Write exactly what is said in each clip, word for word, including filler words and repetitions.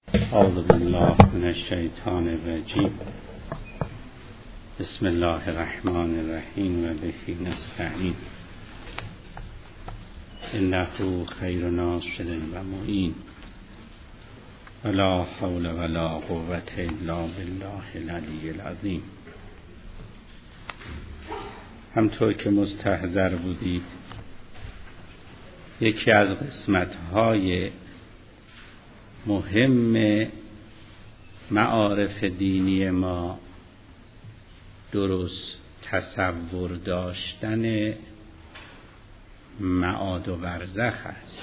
اعوذ بالله من الشیطان الرجیم. بسم الله الرحمن الرحیم و به نستعین. انه خیر ناصر و معین ولا حول ولا قوة الا بالله العلی العظیم. همطور که مستحضر بودید، یکی از قسمت‌های مهم معارف دینی ما درست تصور داشتن معاد و برزخ است.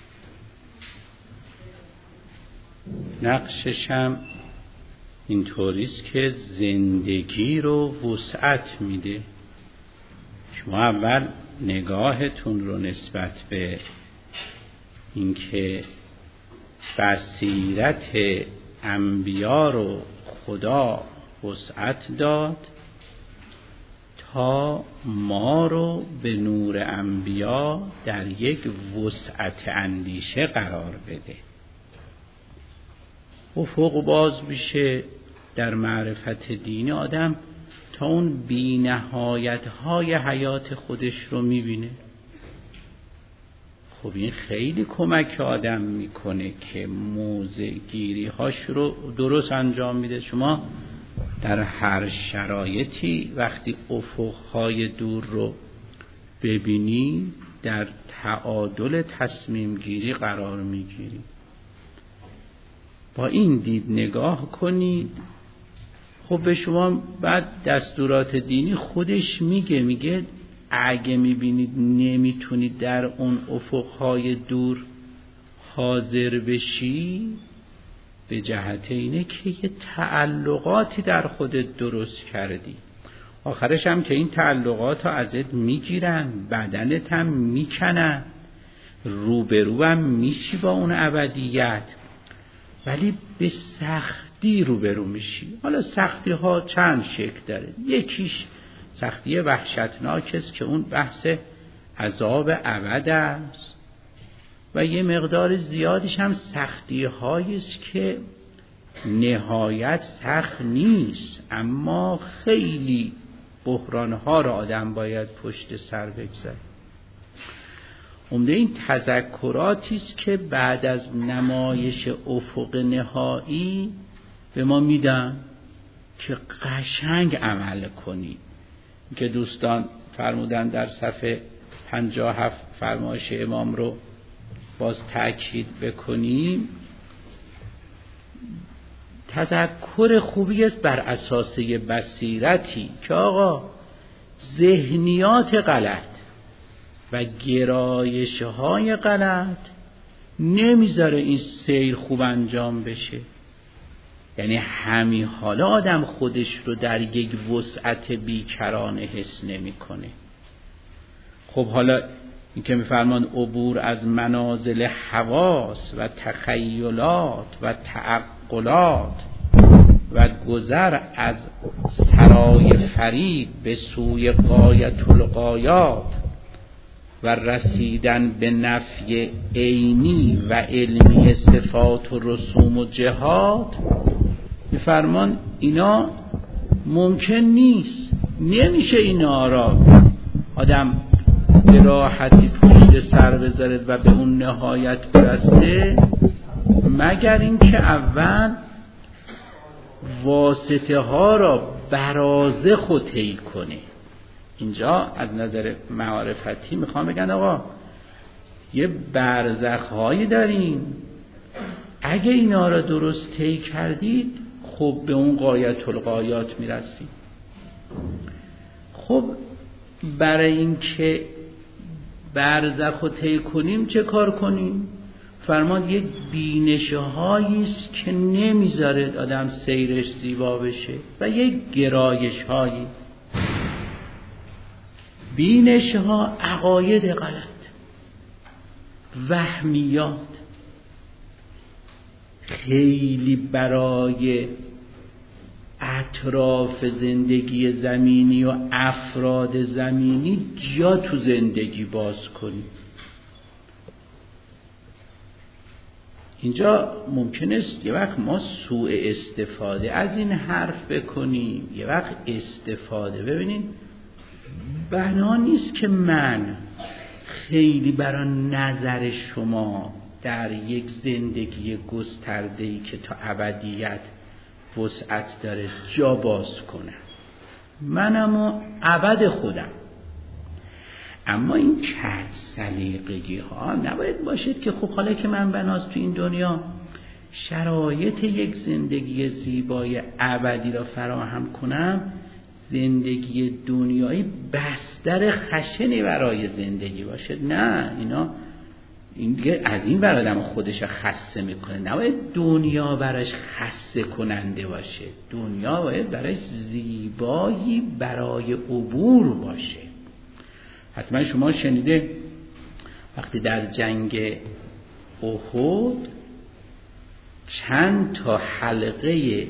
نقشش هم اینطوریست که زندگی رو وسعت میده. شما اول نگاهتون رو نسبت به اینکه بصیرت انبیا رو خدا وسعت داد تا ما رو به نور انبیا در یک وسعت اندیشه قرار بده. افق باز میشه در معرفت دینی آدم تا اون بی نهایت های حیات خودش رو میبینه. خب این خیلی کمک آدم میکنه که موضع گیری هاش رو درست انجام میده. شما در هر شرایطی وقتی افق های دور رو ببینی در تعادل تصمیم گیری قرار میگیری. با این دید نگاه کنید. خب به شما بعد دستورات دینی خودش میگه میگه اگه میبینید نمیتونید در اون افقهای دور حاضر بشی، به جهت اینه که یه تعلقاتی در خودت درست کردی. آخرش هم که این تعلقات ها ازت میگیرن، بدنت هم میکنن، روبرو هم میشی با اون ابدیت، ولی به سختی روبرو میشی. حالا سختی ها چند شکل داره. یکیش سختی وحشتناک است که اون بحث عذاب ابد است و یه مقدار زیادش هم سختی هایی است که نهایت سخت نیست، اما خیلی بحران ها را آدم باید پشت سر بگذاره. عمده این تذکراتی است که بعد از نمایش افق نهایی به ما میدن که قشنگ عمل کنید. که دوستان فرمودن در صفحه پنجاه و هفت فرمایش امام رو باز تأکید بکنیم. تذکر خوبی است بر اساس بصیرتی که آقا ذهنیات غلط و گرایش های غلط نمیذاره این سیر خوب انجام بشه. یعنی همین حالا آدم خودش رو در یک وسعت بیکرانه حس نمی کنه. خب حالا این که میفرمان عبور از منازل حواس و تخیلات و تعقلات و گذر از سرای فریب به سوی غایت الغایات و رسیدن به نفی عینی و علمی صفات و رسوم و جهات، فرمان اینا ممکن نیست. نمیشه اینا را آدم به راحتی پشت سر بذاره و به اون نهایت برسه، مگر اینکه اول واسطه ها را برازه خود طی کنه. اینجا از نظر معرفتی میخوام بگن آقا یه برزخ هایی داریم، اگه اینا را درست طی کردید خب به اون غایت الغایات میرسید. خب برای این که برزخ رو طی کنیم چه کار کنیم؟ فرمان یک بینش هایی است که نمیذاره آدم سیرش زیبا بشه و یک گرایش هایی. بینش ها عقاید غلط، وهمیات، خیلی برای اطراف زندگی زمینی و افراد زمینی جا تو زندگی باز کنید. اینجا ممکن است یه وقت ما سوء استفاده از این حرف بکنیم، یه وقت استفاده. ببینید بنا نیست که من خیلی برای نظر شما در یک زندگی گسترده‌ای که تا ابدیت وسعت داره جا باز کنم، منم و ابد خودم. اما این کج سلیقگی ها نباید باشد که خب حالا که من بناز تو این دنیا شرایط یک زندگی زیبای ابدی را فراهم کنم، زندگی دنیایی بستر خشنی برای زندگی باشد. نه، اینا این از این ور آدم خودش خسته میکنه. نباید دنیا براش خسته کننده باشه. دنیا باید براش زیبایی برای عبور باشه. حتما شما شنیده وقتی در جنگ احد چند تا حلقه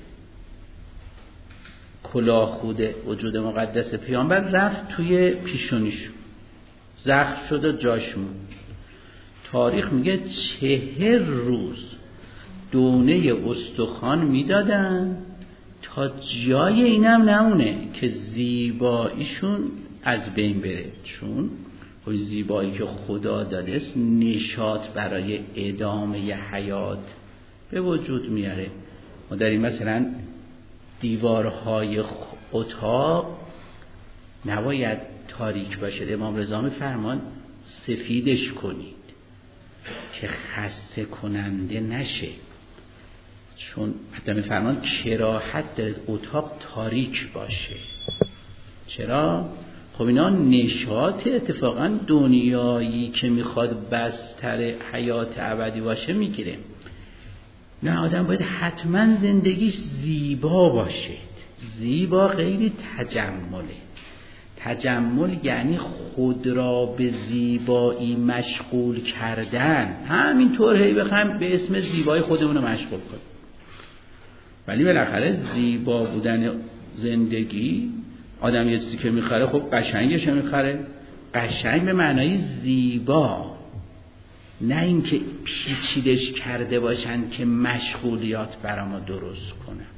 کلاهخود وجود مقدس پیامبر رفت توی پیشونیشون، زخم شد و جاش موند. تاریخ میگه چهر روز دونه استخوان میدادن تا جای اینم نمونه که زیباییشون از بین بره، چون خب زیبایی که خدا داده است نشاط برای ادامه حیات به وجود میاره. ما داریم مثلا دیوارهای اتاق نباید تاریک باشه، امام رضا میفرمان سفیدش کنید که خسته کننده نشه، چون حتی میفرمان کراهت داره اتاق تاریک باشه. چرا؟ خب اینا نشاط اتفاقا دنیایی که میخواد بستر حیات ابدی باشه میگیره. نه، آدم باید حتما زندگیش زیبا باشه. زیبا غیر تجمله. تجمل یعنی خود را به زیبایی مشغول کردن. همینطور هی بخوایم به اسم زیبایی خودمون رو مشغول کنیم، ولی بالاخره زیبا بودن زندگی، آدم یه چیزی که میخره خب قشنگش میخره، قشنگ به معنای زیبا، نه اینکه پیچیدش کرده باشن که مشغولیات برای ما درست کنن.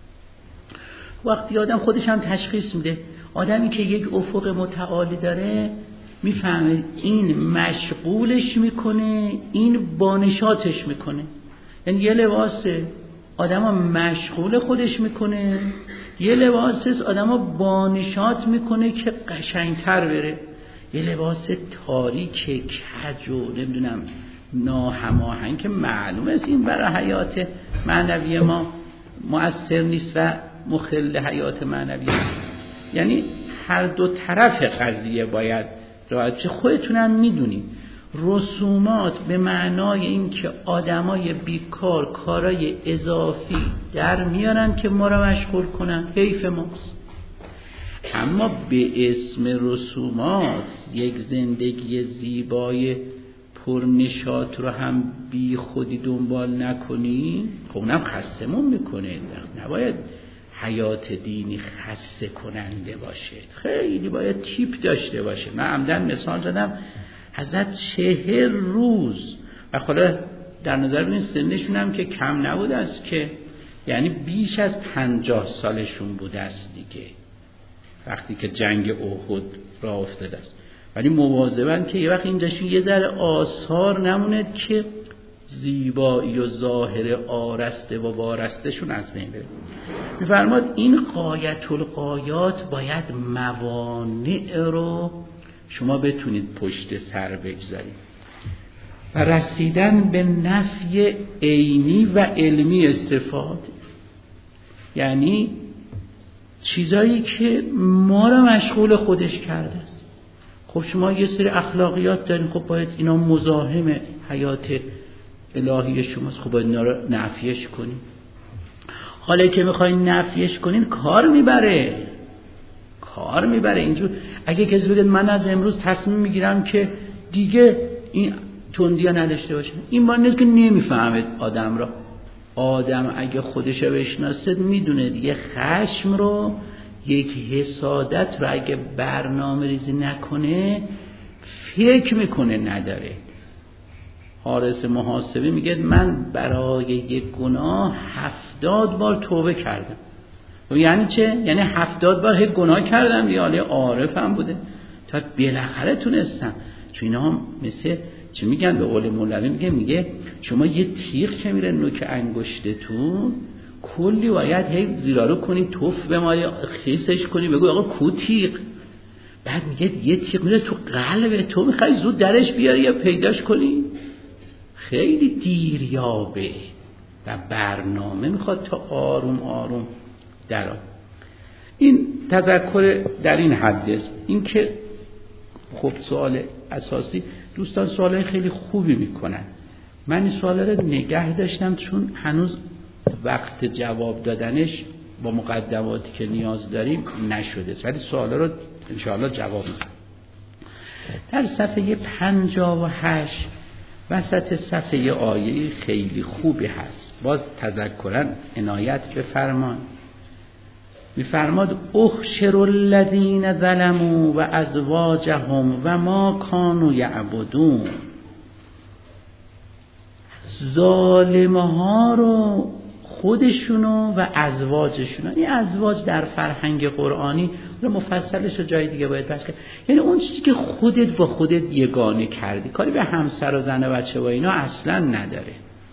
وقتی آدم خودش هم تشخیص میده، آدمی که یک افق متعالی داره میفهمه این مشغولش میکنه، این بانشاتش میکنه. یعنی یه لباسه آدم ها مشغول خودش میکنه، یه لباسه آدم ها بانشات میکنه که قشنگتر بره. یه لباس تاریک کج و نمیدونم ناهماهنگ که معلومه است این برای حیات معنوی ما مؤثر نیست و مخل حیات معنوی. یعنی هر دو طرف قضیه باید راحت. خودتونم میدونید رسومات به معنای این که آدمای بیکار کارای اضافی در میارن که ما را مشغول کنن، حیف ماست. اما به اسم رسومات یک زندگی زیبای پرنشاط رو هم بی خودی دنبال نکنی، خب اونم خستمون میکنه. نباید حیات دینی خسته کننده باشه، خیلی باید تیپ داشته باشه. من عمدن مثال زدم حضرت چهر روز و خدا در نظر ببینید سنشون هم که کم نبوده است، که یعنی بیش از پنجاه سالشون بوده است دیگه وقتی که جنگ احد راه افتاده است. ولی مواظبن که یه وقت اینجاشون یه ذره آثار نموند که زیبایی و ظاهر آرسته و وارستهشون از بین بره. می‌فرماد این غایت الغایات باید موانع رو شما بتونید پشت سر بگذارید و رسیدن به نفی عینی و علمی استفاده، یعنی چیزایی که ما رو مشغول خودش کرده است. خب شما یه سری اخلاقیات دارین، خب باید اینا مزاحم حیات الهی شماست، خب باید اینا رو نفیش کنین. حالا که میخواین نفیش کنین کار میبره کار میبره اینجور. اگه کسی بگه من از امروز تصمیم میگیرم که دیگه این تندیا نداشته باشم، این معنی نیست که نمیفهمه آدم را. آدم اگه خودش رو بشناسه میدونه دیگه خشم رو، یک حسادت رو اگه برنامه ریزی نکنه فکر میکنه نداره. حارس محاسبی میگه من برای یک گناه هفتاد بار توبه کردم. و یعنی چه؟ یعنی هفتاد بار هیچ گناه کردم، یه عالی عارفم بوده تا بالاخره تونستم. چون اینا هم مثل چه میگن به قول مولوی میگه میگه شما یه تیغ که میره نوک انگشتتون کلی باید هی زیرا رو کنی، توف به ما خیسش کنی، بگو آقا کو تیغ. بعد میگه یه تیغ میره تو قلب تو، میخوای زود درش بیاری یا پیداش کنی؟ خیلی دیریابه و برنامه میخواد تا آروم آروم درآ. این تذکر در این حد است. این که خب سوال اساسی دوستان سوالای خیلی خوبی میکنن. من این سوالا رو نگه داشتم چون هنوز وقت جواب دادنش با مقدماتی که نیاز داریم نشده، ولی سوالا رو انشاءالله جواب میدم. در صفحه پنجاه و هشت وسط صفحه آیه خیلی خوبی هست، باز تذکرا عنایت بفرمان. میفرماد احشر الذین ظلموا و ازواجهم و ما کانوا یعبدون. ظالمها رو خودشونو و ازواجشونو، این ازواج در فرهنگ قرآنی رو مفصلش رو جای دیگه باید بحث کرد، یعنی اون چیزی که خودت با خودت یگانه کردی، کاری به همسر و زن و بچه و اینا اصلا نداره.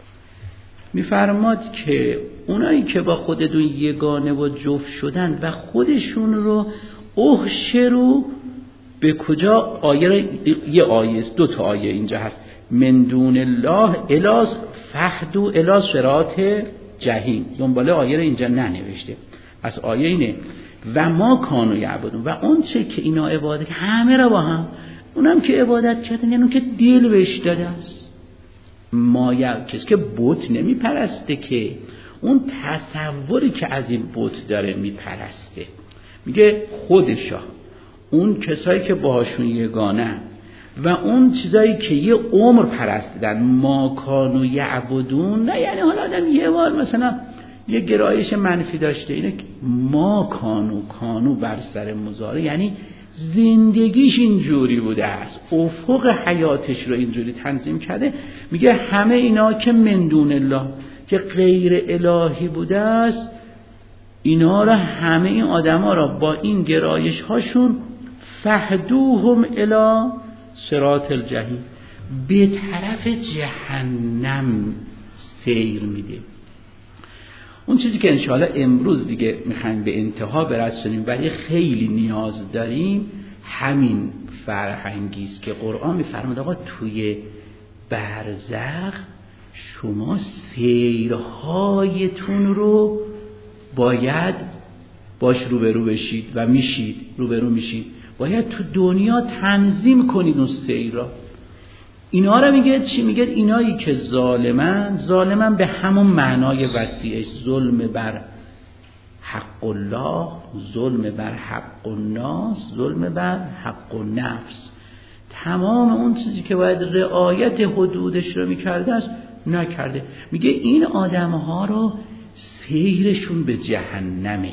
میفرماد که اونایی که با خودتون یگانه و جفت شدن و خودشون رو احشرو به کجا، آیه را یه آیه است، دو تا آیه اینجا هست، من دون الله الی فهدوا الی صراط جهیم، دنباله آیه را اینجا ننوشته. پس آیه اینه و ما کانوا یعبدون، و اون چه که اینا عبادت همه را با هم، اونم که عبادت کردن یعنی اون که دل بهش داده است. ما کسی که بت نمی پرسته، که اون تصوری که از این بت داره می پرسته. میگه خودشا، اون کسایی که باهاشون یگانه و اون چیزایی که یه عمر پرستیدن، ما کانوا یعبدون، نه یعنی حالا آدم یه بار مثلا یه گرایش منفی داشته، اینه ما کانوا، کانوا بر سر مضارع یعنی زندگیش اینجوری بوده است، افق حیاتش رو اینجوری تنظیم کرده. میگه همه اینا که من دون الله، که غیر الهی بوده است، اینا را همه این آدما را با این گرایش هاشون فهدوهم الی صراط الجحیم، به طرف جهنم سیر میده. اون چیزی که انشاءالله امروز دیگه میخوایم به انتها برسونیم ولی خیلی نیاز داریم، همین فرهنگی است که قرآن میفرماد آقا توی برزخ شما سیرهایتون رو باید باش روبرو بشید و میشید، روبرو میشید، باید تو دنیا تنظیم کنید اون سیر را. اینا رو میگه چی؟ میگه اینایی که ظالمن، ظالمن به همون معنای وسیعش، ظلم بر حق الله، ظلم بر حق الناس، ظلم بر حق النفس، تمام اون چیزی که باید رعایت حدودش رو میکرده است نکرده. میگه این آدمها رو سیرشون به جهنمه.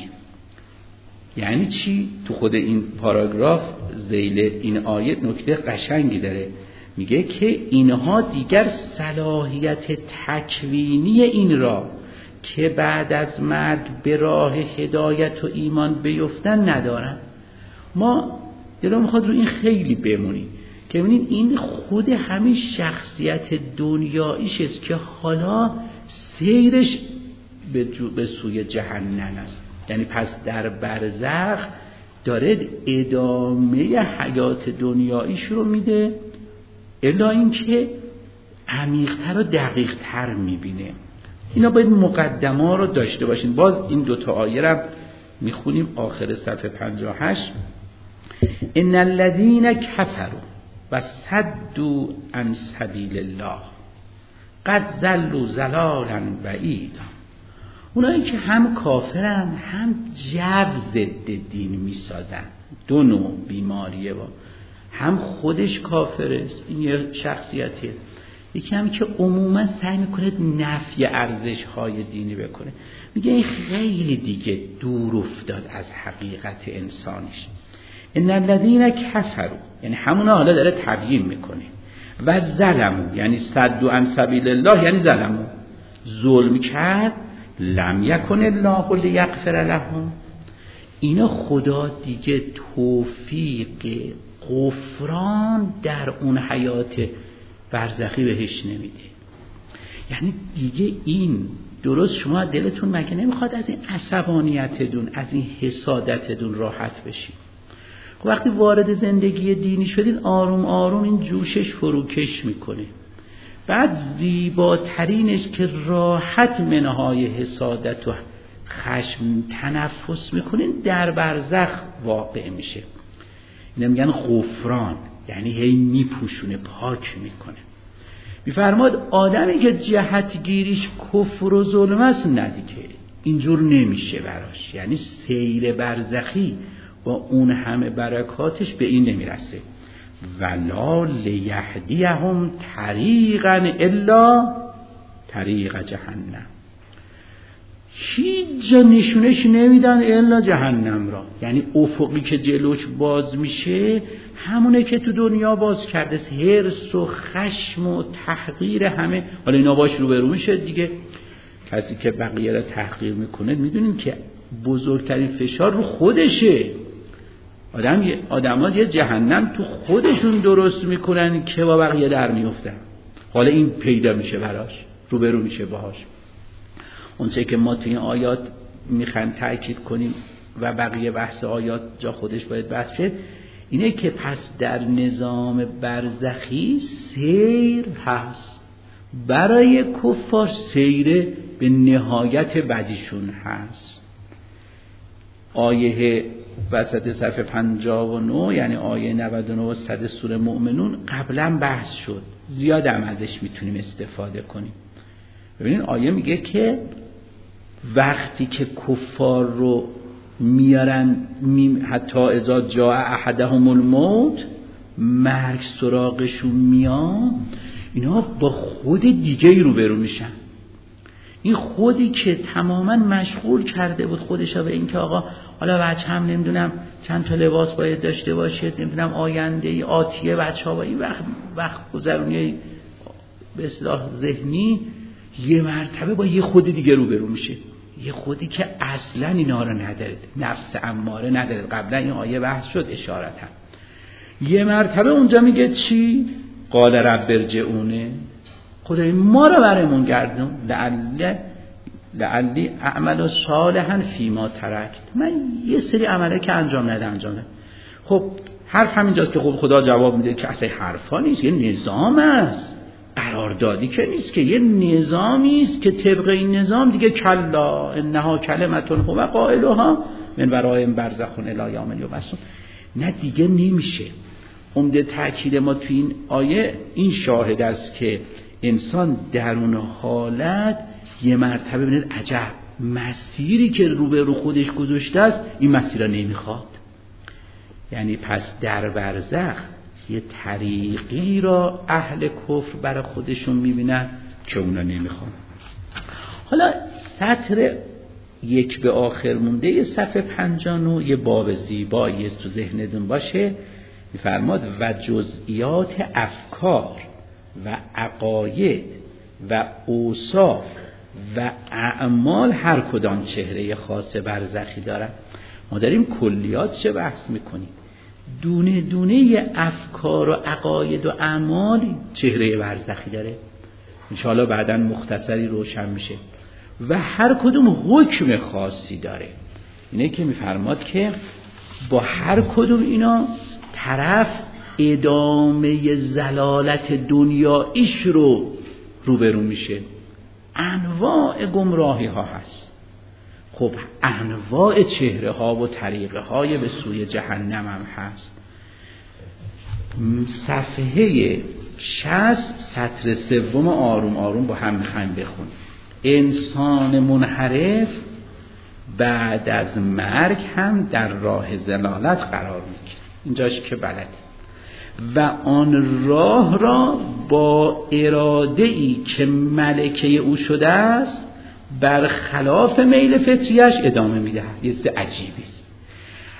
یعنی چی؟ تو خود این پاراگراف ذیل این آیه نکته قشنگی داره، میگه که اینها دیگر صلاحیت تکوینی این را که بعد از مرگ به راه هدایت و ایمان بیفتن ندارن. ما دلم میخواد رو این خیلی بمونیم که ببینید این خود همین شخصیت دنیاییش است که حالا سیرش به, به سوی جهنم است. یعنی پس در برزخ داره ادامه حیات دنیاییش رو میده، الا اینکه عمیق‌تر و دقیق‌تر میبینه. اینا باید مقدمه رو داشته باشین. باز این دوتا آیه رو میخونیم آخر صفحه پنجاه و هشت. ان الذين كفروا و صدوا عن سبیل الله قد ضلوا ضلالا بعیدا. اونایی که هم کافرن هم جو ضد دین میسازن، دو نوع بیماریه، با هم خودش کافره، این یه شخصیته، یکی هم که عموما سعی میکنه نفی ارزش های دینی بکنه. میگه این خیلی دیگه دور افتاد از حقیقت انسانیش. ان الذين كفروا، یعنی همونا حالا داره تبیین میکنه، و ظلمو یعنی صدوا عن سبیل الله یعنی ظلمو، ظلم کرد، لم یکن الله لیغفر لهم، اینا خدا دیگه توفیق غفران در اون حیات برزخی بهش نمیده. یعنی دیگه این درست شما دلتون مگه نمیخواد از این عصبانیتتون، از این حسادتتون راحت بشید؟ وقتی وارد زندگی دینی شدین آروم آروم این جوشش فروکش میکنه. بعد زیباترینش که راحت منهای حسادت و خشم تنفس میکنین در برزخ واقع میشه. اینا میگن غفران، یعنی هی میپوشونه، پاک میکنه. میفرماد آدمی که جهتگیریش کفر و ظلم است ندیگه اینجور نمیشه براش، یعنی سیر برزخی با اون همه برکاتش به این نمیرسه. ولا لیهدیهم طریقا الا طریق جهنم، هیچ جا نشونش نمیدن الا جهنم را، یعنی افقی که جلوش باز میشه همونه که تو دنیا باز کرده، حرص و خشم و تحقیر همه. حالا اینا باش روبرو میشه دیگه. کسی که بقیه را تحقیر میکنه میدونین که بزرگترین فشار رو خودشه. آدم آدم‌ها یه جهنم تو خودشون درست میکنن که با بقیه در میافتن. حالا این پیدا میشه براش، روبرو میشه باهاش. اونچه که ما تو این آیات میخوایم تأکید کنیم و بقیه بحث آیات جا خودش باید بحث شه، اینه که پس در نظام برزخی سیر هست برای کفار، سیر به نهایت بدیشون هست. آیه وسط صفحه پنجاه و نه یعنی آیه نود و نه و صد سوره مؤمنون قبلا بحث شد، زیاد هم ازش میتونیم استفاده کنیم. ببینین آیه میگه که وقتی که کفار رو میارن می حتی اذا جاء احدهم الموت، مرگ سراغشون میاد، اینا با خود دیگه روبرو میشن. این خودی که تماما مشغول کرده بود خودشو به این که آقا حالا بچه هم نمیدونم چند تا لباس باید داشته باشه، نمیدونم آینده آتیه بچه ها با این وقت وقت گذرونی به اصطلاح ذهنی، یه مرتبه با یه خود دیگه روبرو میشه، یه خودی که اصلا اینا رو نداره، نفس اماره نداره. قبلا این آیه بحث شد اشارتا. یه مرتبه اونجا میگه چی؟ قال رب ارجعونه، خدای ما رو برامون گردون، لعل لعلی اعمل صالحا فیما ترکت، من یه سری عمله که انجام نده انجام نده. خب حرف همینجاست که خب خدا جواب میده که اصلا حرفا نیست، یه نظام است، قراردادی که نیست، که یه نظامی است که طبق این نظام دیگه کلا انها کلمتون هو قائلها من ورائهم برزخ الی یوم یبعثون، نه دیگه نمیشه. عمده تأکید ما تو این آیه این شاهد است که انسان در اون حالت یه مرتبه ببینید عجب مسیری که رو به رو خودش گذاشته است این مسیر را نمیخواد. یعنی پس در برزخ یه طریقی را اهل کفر برای خودشون میبینن که اونا نمیخوان. حالا سطر یک به آخر مونده یه صفحه پنجاه و نه یه باب زیبایی تو ذهنتون باشه، میفرماد و جزئیات افکار و عقاید و اوصاف و اعمال هر کدام چهره خاص برزخی دارن. ما داریم کلیات چه بحث میکنیم، دونه دونه افکار و عقاید و اعمال چهره برزخی داره، انشاءالله بعداً مختصری روشن میشه و هر کدوم حکم خاصی داره. اینه که میفرماد که با هر کدوم اینا طرف ادامه زلالت دنیاییش رو روبرو میشه. انواع گمراهی ها هست، خب انواع چهره ها و طریقه های به سوی جهنم هم هست. صفحه شصت سطر سوم آروم آروم با هم میخوایم بخونیم. انسان منحرف بعد از مرگ هم در راه ضلالت قرار میگیره، اینجاش که بلد، و آن راه را با اراده‌ای که ملکه او شده است برخلاف میل فطریش ادامه میده. یه چیز عجیبی است،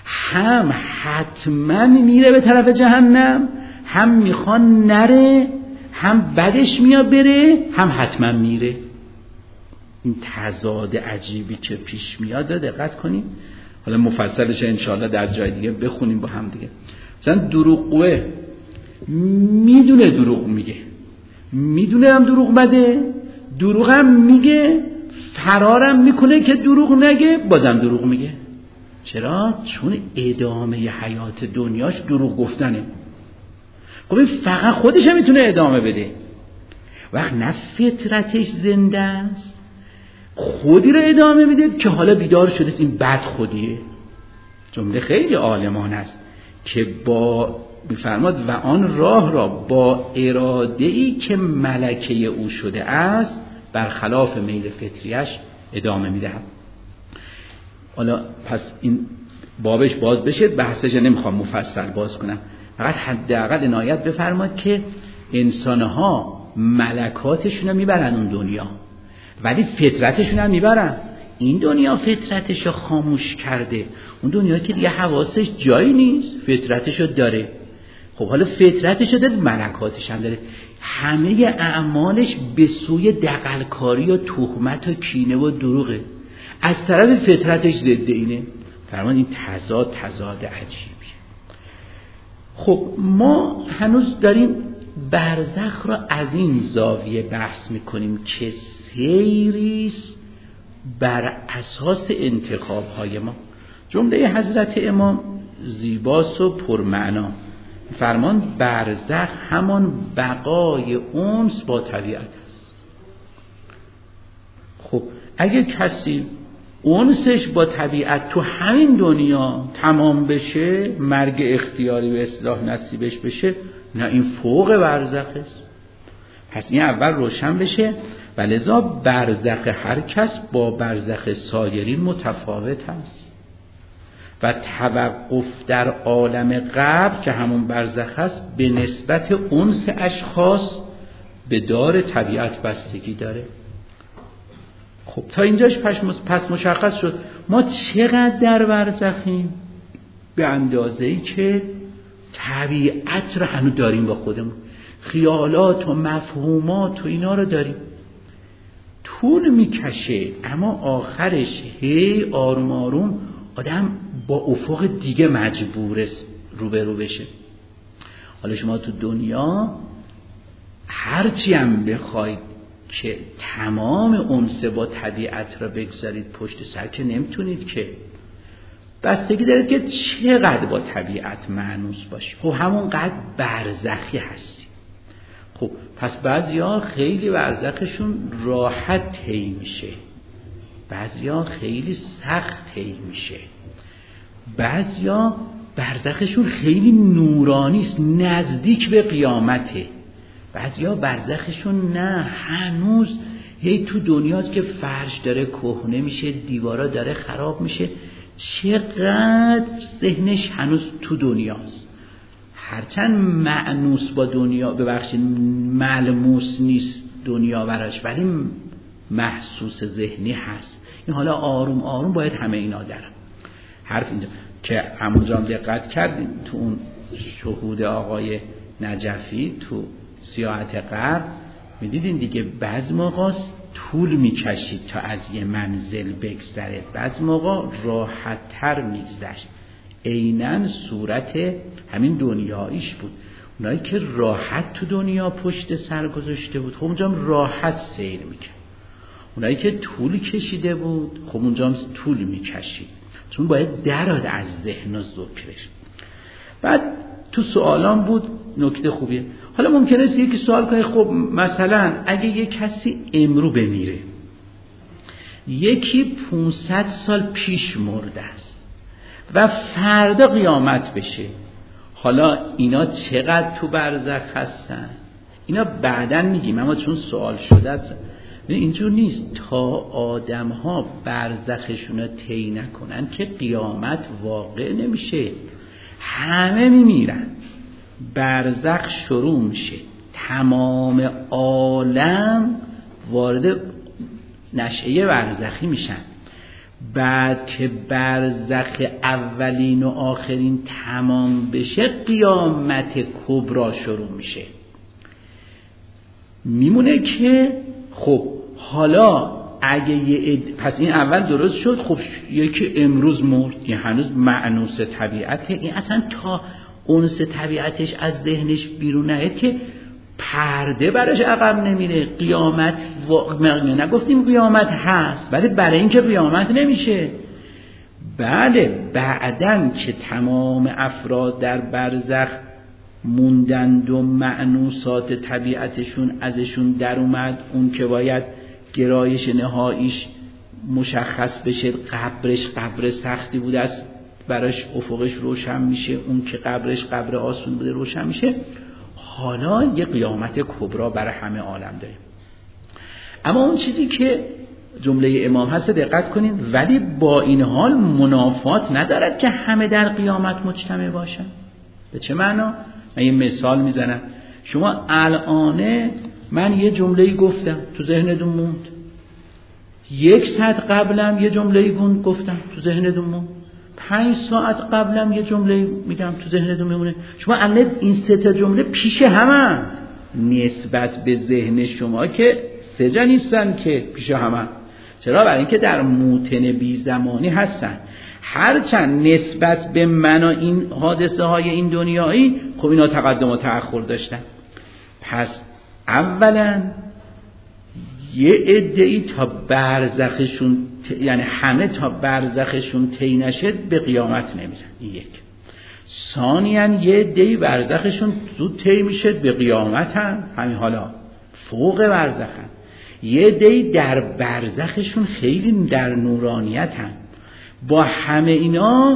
هم حتما میره به طرف جهنم، هم میخوان نره هم بدش میاد بره، هم حتما میره. این تضاد عجیبی که پیش میاد دقت کنیم. حالا مفصلش انشاءالله در جای دیگه بخونیم با هم دیگه. مثلا دروغگوه میدونه دروغ میگه، میدونه هم دروغ بده، دروغ هم میگه، فرارم میکنه که دروغ نگه، بازم دروغ میگه. چرا؟ چون ادامه حیات دنیاش دروغ گفتنه. خب این فقط خودش هم میتونه ادامه بده. وقت نه فطرتش زنده است، خودی رو ادامه میده که حالا بیدار شده این بد خودیه. جمله خیلی عالمانه است که با میفرماد و آن راه را با اراده‌ای که ملکه او شده است برخلاف میل فطریش ادامه میدهد. حالا پس این بابش باز بشه، بحثش نمیخوام مفصل باز کنم، فقط حداقل عنایت بفرماد که انسانها ملکاتشون رو میبرن اون دنیا، ولی فطرتشون هم میبرن. این دنیا فطرتش رو خاموش کرده، اون دنیا که دیگه حواسش جایی نیست، فطرتش رو داره. خب حالا فطرتش رو داره، ملکاتش هم داره. همه اعمالش به سوی دغلکاری و تهمت و کینه و دروغه، از طرف فطرتش ضد اینه. فرمان این تضاد تضاد عجیبیه. خب ما هنوز داریم برزخ را از این زاویه بحث میکنیم که سیریست بر اساس انتخاب های ما. جمله حضرت امام زیباست و پرمعنا. فرمان برزخ همان بقای انس با طبیعت است. خب اگه کسی انسش با طبیعت تو همین دنیا تمام بشه، مرگ اختیاری و اصلاح نصیبش بشه، نه این فوق برزخ است. پس این اول روشن بشه و لذا برزخ هر کس با برزخ سایرین متفاوت است و توقف در عالم قبر که همون برزخ است به نسبت انس اشخاص به دار طبیعت بستگی داره. خب تا اینجاش پس مشخص شد ما چقدر در برزخیم، به اندازه‌ای که طبیعت رو هنوز داریم با خودمون، خیالات و مفهومات و اینا رو داریم. طول میکشه اما آخرش هی آروم آروم آدم با افق دیگه مجبور روبرو بشه. حالا شما تو دنیا هرچی هم بخواید که تمام انس با طبیعت را بگذارید پشت سر که نمیتونید، که بستگی دارید که چقدر با طبیعت مانوس باشید. خب همونقدر برزخی هستی. خب پس بعضیا خیلی برزخشون راحت طی میشه، بعضیا خیلی سخت طی میشه، بعضیا برزخشون خیلی نورانی است، نزدیک به قیامته، بعضیا برزخشون نه، هنوز هی تو دنیاست که فرش داره کهنه میشه، دیوارا داره خراب میشه، چقدر ذهنش هنوز تو دنیاست. هرچند مأنوس با دنیا، ببخشید ملموس نیست دنیا براش، ولی محسوس ذهنی هست. این حالا آروم آروم باید همه اینا درم حرف اینجا که همونجا هم دقت کردیم تو اون شهود آقای نجفی تو سیاحت غرب میدیدین دیگه، بعض موقع طول میکشید تا از یه منزل بگذره، بعض موقع راحت تر میگذشت. عیناً صورت همین دنیاییش بود. اونایی که راحت تو دنیا پشت سر گذاشته بود خب اونجا هم راحت سیر میکرد، اونایی که طول کشیده بود خب اونجا هم طول میکشید، چون باید دراد از ذهن و ذکرش. بعد تو سوالان بود نکته خوبیه. حالا ممکنه یکی سوال کنه خب مثلا اگه یک کسی امرو بمیره، یکی پانصد سال پیش مرده است و فردا قیامت بشه، حالا اینا چقدر تو برزخ هستن؟ اینا بعداً میگیم، اما چون سوال شده است اینجور نیست. تا آدم ها برزخشون رو طی نکنن که قیامت واقع نمیشه، همه میمیرن، برزخ شروع میشه، تمام عالم وارد نشأه برزخی میشن. بعد که برزخ اولین و آخرین تمام بشه قیامت کبرا شروع میشه. میمونه که خب حالا اگه یه اد... پس این اول درست شد، خب یکی امروز مرد، این هنوز مأنوس طبیعته، این اصلا تا اونس طبیعتش از ذهنش بیرون نیاد که پرده براش عقب نمیره. قیامت و... نگفتیم قیامت هست، ولی برای این که قیامت نمیشه. بله بعدن که تمام افراد در برزخ موندند و مأنوسات طبیعتشون ازشون در اومد، اون که باید گرایش نهاییش مشخص بشه، قبرش قبر سختی بوده است براش افقش روشن میشه، اون که قبرش قبر آسون بوده روشن میشه. حالا یه قیامت کبرا برای همه عالم داریم. اما اون چیزی که جمله امام هست دقت کنین، ولی با این حال منافات ندارد که همه در قیامت مجتمع باشن. به چه معنا؟ من یه مثال میزنم. شما الان من یه جمله‌ای گفتم تو ذهنتون موند، یک ساعت قبلم یه جمله‌ای گفتم تو ذهنتون موند، پنج ساعت قبلم یه جمله میگم تو ذهنتون میمونه. شما الان این سه تا جمله پیش همن، نسبت به ذهن شما که سه جا نیستن که پیش همن. چرا؟ برای اینکه در موطن بی زمانی هستن. هرچند نسبت به من و این حادثه های این دنیایی خب اینا تقدم و تأخر داشتن. پس اولا یه عده‌ای تا برزخشون ت... یعنی همه تا برزخشون طی نشه به قیامت نمیرن، این یک. ثانیاً یه عده‌ای برزخشون زود طی میشه به قیامت هم همین حالا فوق برزخن. یه عده‌ای در برزخشون خیلی در نورانیت هم. با همه اینا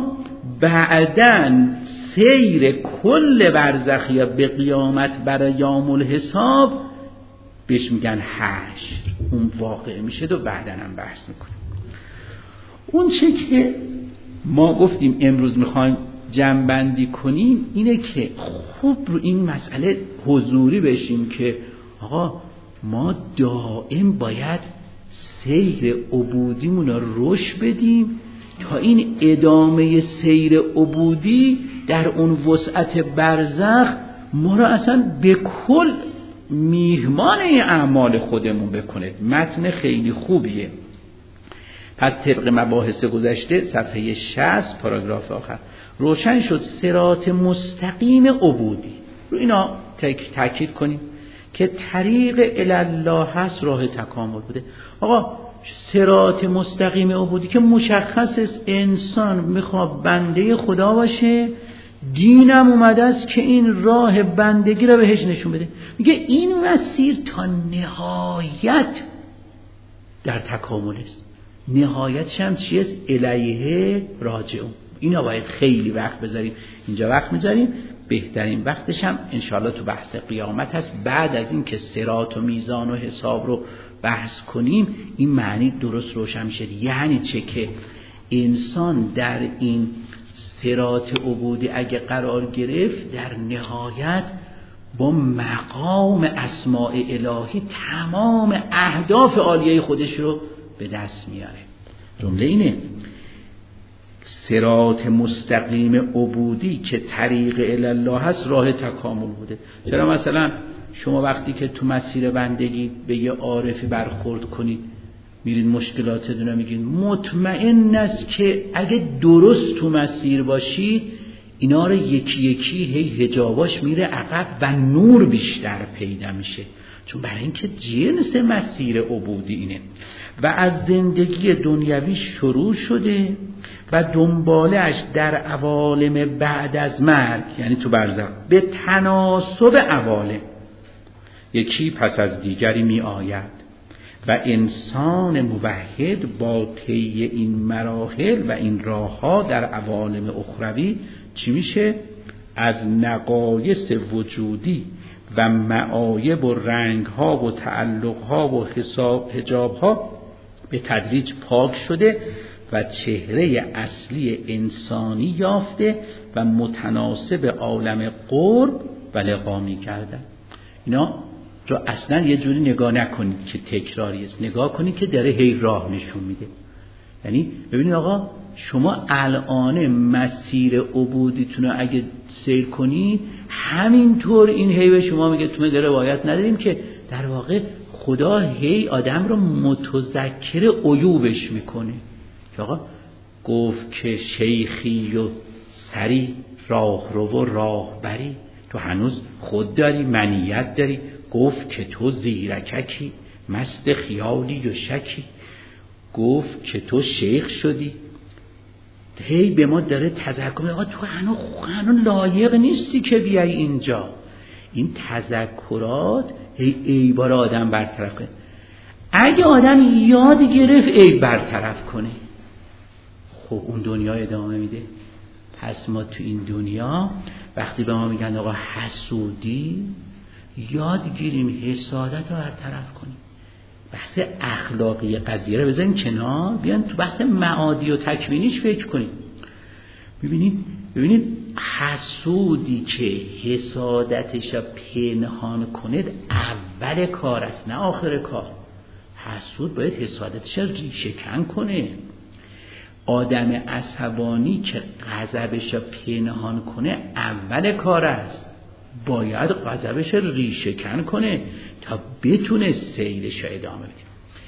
بعداً سیر کل برزخی به قیامت برای یوم الحساب بهش میگن حشر، اون واقع میشه و بعداً هم بحث میکنیم. اون چه که ما گفتیم امروز میخوایم جمع‌بندی کنیم اینه که خوب رو این مسئله حضوری بشیم که آقا ما دائم باید سیر عبودیمون رو رشد بدیم تا این ادامه سیر عبودی در اون وسعت برزخ ما رو اصلا به کل میهمان اعمال خودمون بکنه. متن خیلی خوبیه. پس طبق مباحث گذشته صفحه شصت پاراگراف آخر روشن شد صراط مستقیم عبودی رو اینا تاکید کنیم که طریق الله هست، راه تکامل بوده. آقا صراط مستقیم عبودی که مشخص است انسان میخواد بنده خدا باشه، دینم اومده است که این راه بندگی رو بهش نشون بده. میگه این مسیر تا نهایت در تکامل است. نهایتش هم چی است؟ الیه راجعون. اینا باید خیلی وقت بذاریم. اینجا وقت میذاریم، بهترین وقتش هم انشاءالله تو بحث قیامت هست. بعد از این که صراط و میزان و حساب رو بحث کنیم این معنی درست روشن میشه. یعنی چه؟ که انسان در این صراط عبودی اگه قرار گرفت در نهایت با مقام اسماء الهی تمام اهداف عالیه خودش رو به دست میاره. جمله اینه صراط مستقیم عبودی که طریق الله هست، راه تکامل بوده. چرا مثلا شما وقتی که تو مسیر بندگی به یه عارفی برخورد کنید میرید مشکلاتتون رو میگین، مطمئن است که اگه درست تو مسیر باشید اینا رو یکی یکی هی حجاباش میره عقب و نور بیشتر پیدا میشه. چون برای اینکه جنس مسیر عبودی اینه و از زندگی دنیوی شروع شده و دنبالش در عوالم بعد از مرگ، یعنی تو برزخ، به تناسب عوالم یکی پس از دیگری می آید و انسان موحد با طی این مراحل و این راهها در عوالم اخروی چی میشه؟ از نقایص وجودی و معایب و رنگها و تعلقها و حجابها به تدریج پاک شده و چهره اصلی انسانی یافته و متناسب عالم قرب و لقا می کردن. اینا رو اصلا یه جوری نگاه نکنید که تکراری است، نگاه کنید که داره هی راه نشون میده. یعنی ببینید آقا شما الان مسیر عبودیتون رو اگه سیر کنید همینطور این هی به شما میگه تو روایت نداریم که در واقع خدا هی آدم رو متذکر عیوبش میکنه که آقا گفت که شیخی و سری راه رو و راه بری، تو هنوز خود داری منیت داری. گفت که تو زیرککی مست خیالی و شکی، گفت که تو شیخ شدی. هی به ما داره تذکر میده آقا تو هنوز هنوز لایق نیستی که بیای اینجا. این تذکرات هی عیبا رو آدم برطرف کنه. اگه آدم یاد گرفت عیب برطرف کنه، خب اون دنیا ادامه میده. پس ما تو این دنیا وقتی به ما میگن آقا حسودی، یاد گیریم حسادت رو برطرف کنیم. بحث اخلاقی قضیه رو بذاریم کنار، بیان تو بحث معادی و تکوینیش فکر کنیم. ببینید ببینید حسودی که حسادتش رو پنهان کنه اول کار است نه آخر کار. حسود باید حسادتش رو ریشه‌کن کنه. آدم عصبانی که غضبش رو پنهان کنه اول کار است، باید غضبش رو ریشه‌کن کنه تا بتونه سیرش رو ادامه بده.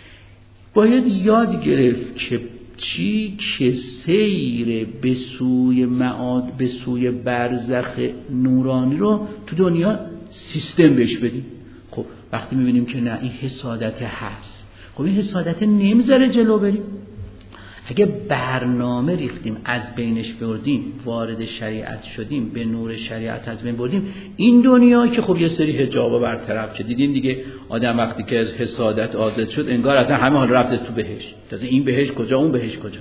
باید یاد گرفت که چی که سیر به سوی معاد به سوی برزخ نورانی رو تو دنیا سیستم بهش بدیم. خب وقتی میبینیم که نه این حسادت هست، خب این حسادت نمیذاره جلو بریم. اگه برنامه ریختیم از بینش بردیم، وارد شریعت شدیم، به نور شریعت از بین بردیم، این دنیا که خب یه سری حجابا برطرف شد. دیدین دیگه آدم وقتی که از حسادت آزاد شد انگار اصلا همه حال رفته تو بهشت. تازه این بهشت کجا اون بهشت کجا.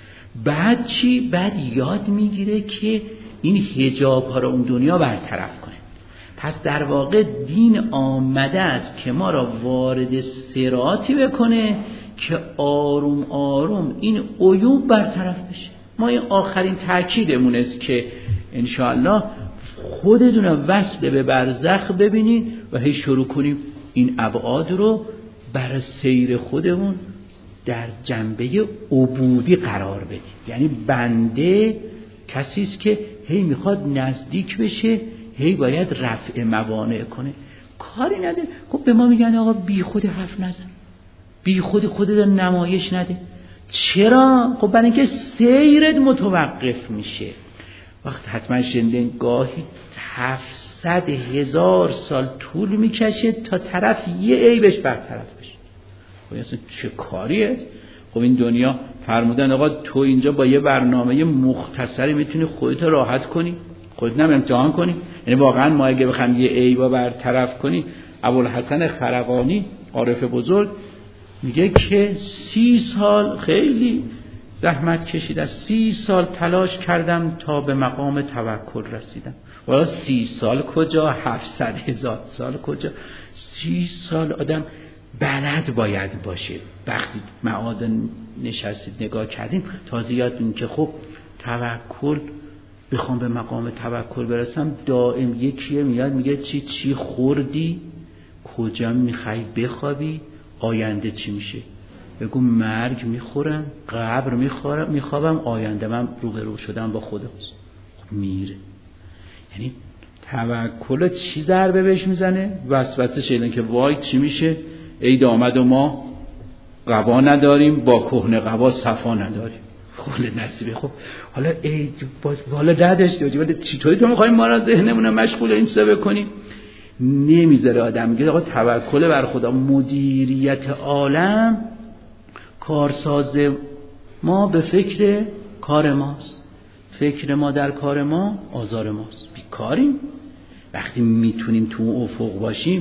بعد چی؟ بعد یاد میگیره که این حجاب ها رو اون دنیا برطرف کنه. پس در واقع دین آمده است که ما را وارد صراطی بکنه که آروم آروم این عیوب برطرف بشه. ما این آخرین تأکیدمون است که انشاءالله خودتون وصل به برزخ ببینید و هی شروع کنیم این ابعاد رو برای سیر خودمون در جنبه عبودی قرار بدیم. یعنی بنده کسی است که هی میخواد نزدیک بشه، هی باید رفع موانع کنه. کاری نداره. خب به ما میگن آقا بی خود حرف نزن، بی خود خودت نمایش نده. چرا؟ خب برای اینکه سیرت متوقف میشه. وقت حتما شنیدین گاهی هفتصد هزار سال طول میکشه تا طرف یه عیبش برطرف بشه. خب اصلا چه کاریه؟ خب این دنیا فرمودن آقا تو اینجا با یه برنامه مختصری میتونی خودت راحت کنی، خودت نم امتحان کنی. یعنی واقعا ما اگه بخوام یه عیبا برطرف کنی، ابوالحسن خرقانی عارف بزرگ میگه که سی سال خیلی زحمت کشیدم، سی سال تلاش کردم تا به مقام توکل رسیدم. والا سی سال کجا، هفتصد هزار سال کجا؟ سی سال آدم بلد باید باشه. وقتی معادن نشستید نگاه کردیم تازه یادتون که خب توکل، بخوام به مقام توکل برسم دائم یکیه میاد میگه چی چی خوردی، کجا میخوای بخوابی، آینده چی میشه. بگو مرگ میخورم، قبر میخورم، میخوابم، آینده من روبرو شدم با خداست. میره. یعنی توکل چی ضربه بهش میزنه؟ وسوسه شیطان که وای چی میشه، عید آمد و ما قبا نداریم، با کهنه قبا صفا نداریم. خب نصیبه. خب حالا عید باز حالا دردش دادی، ولی چطوری تو میخوایم ما را ذهنمون مشغول این سه بکنیم؟ نمیذاره آدم. میگه آقا توکل بر خدا، مدیریت عالم، کارساز ما به فکر کار ماست، فکر ما در کار ما آزار ماست. بیکاریم. وقتی میتونیم تو اون افق باشیم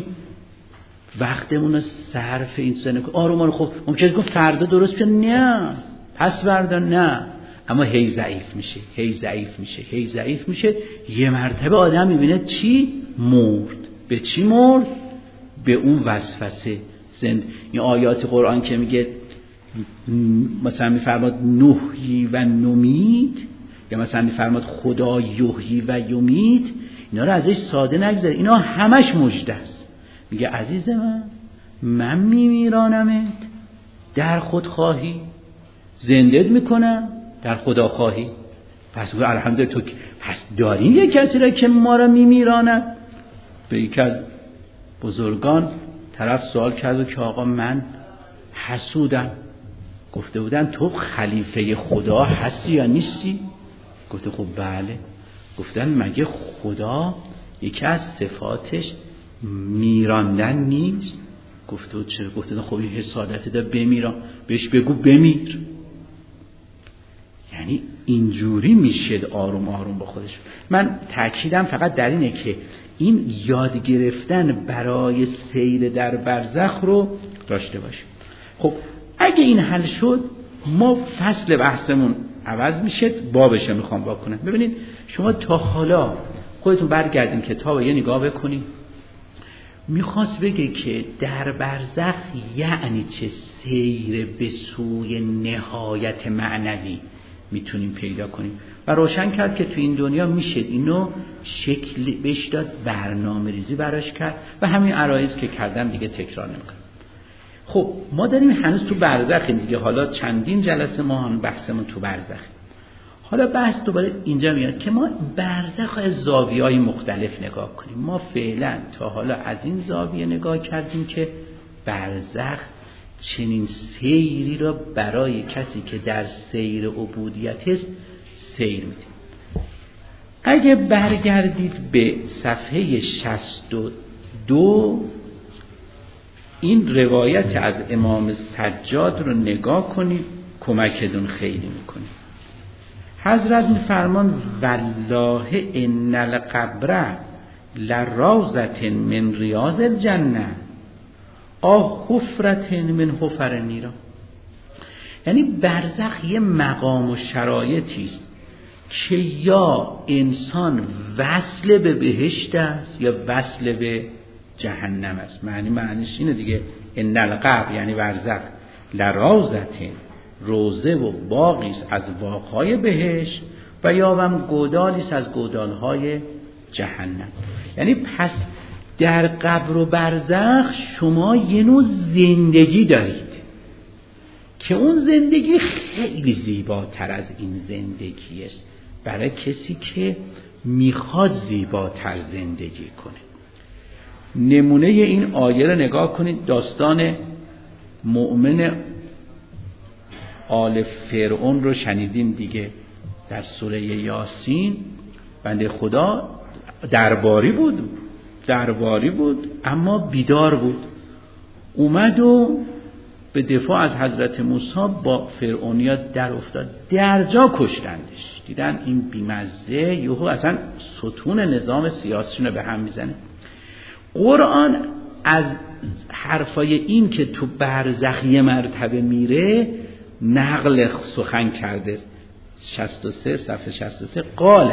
وقتمون رو صرف این سنه آرومان. خب ممکنه گفت فردا درست بشه، نه پس فردا نه، اما هی ضعیف میشه، هی ضعیف میشه، هی ضعیف میشه. یه مرتبه آدم میبینه چی؟ مرد. به چی مرد؟ به اون وسوسه زند. این آیات قرآن که میگه مثلا میفرماد نحیی و نمید، یا مثلا میفرماد خدا یحیی و یمید، اینا رو ازش ساده نگذاره. اینا همش مژده است. میگه عزیز من، من میمیرانمت در خودخواهی، زندت میکنم در خدا خواهی. پس الحمدلله تو پس داریم یک کسی را که ما را میمیراند. به یکی از بزرگان طرف سوال کرد که آقا من حسودم. گفته بودن تو خلیفه خدا هستی یا نیستی؟ گفته خب بله. گفتن مگه خدا یکی از صفاتش میراندن نیست؟ گفته چرا؟ گفته خب این حسادت ده بمیران، بهش بگو بمیر. یعنی اینجوری میشه آروم آروم با خودش. من تأکیدم فقط در اینه که این یاد گرفتن برای سیر در برزخ رو داشته باشیم. خب اگه این حل شد، ما فصل بحثمون عوض میشه، بابشه میخوام بکنم. ببینید شما تا حالا خودتون برگردین کتاب یه نگاه بکنید. میخواست بگه که در برزخ یعنی چه سیر به سوی نهایت معنوی میتونیم پیدا کنیم و روشن کرد که تو این دنیا میشه اینو شکل بهش داد، برنامه ریزی براش کرد و همین عرایض که کردم دیگه تکرار نمیکنم. خب ما داریم هنوز تو برزخیم دیگه، حالا چندین جلسه ما هم بحثمون تو برزخ. حالا بحث دوباره اینجا میاد که ما برزخ از زاویه‌های مختلف نگاه کنیم. ما فعلا تا حالا از این زاویه نگاه کردیم که برزخ چنین سیری را برای کسی که در سیر عبودیت است سیر میده. اگه برگردید به صفحه شصت و دو این روایت از امام سجاد رو نگاه کنید، کمکتون خیلی میکنه. حضرت میفرمان والله ان القبر لروضة من ریاض الجنه آه حفرة من حفر النیران. یعنی برزخ یه مقام و شرایطی است که یا انسان وصل به بهشت است یا وصل به جهنم است. معنی معنیش اینه دیگه، ان القبر یعنی برزخ لروضة روضه و باغی است از باغ‌های بهشت و یا هم گودالی است از گودال‌های جهنم. یعنی پس در قبر و برزخ شما یه نوع زندگی دارید که اون زندگی خیلی زیباتر از این زندگی است برای کسی که میخواد زیباتر زندگی کنه. نمونه این آیه رو نگاه کنید. داستان مؤمن آل فرعون رو شنیدیم دیگه در سوره یاسین. بنده خدا درباری بود درباری بود اما بیدار بود، اومد و به دفاع از حضرت موسی با فرعونیا در افتاد، در جا کشتندش. دیدن این بیمزه یهو اصلا ستون نظام سیاسیشون رو به هم میزنه. قرآن از حرفای این که تو برزخ یه مرتبه میره نقل سخن کرده. شصت و سه صفحه شصت و سه قال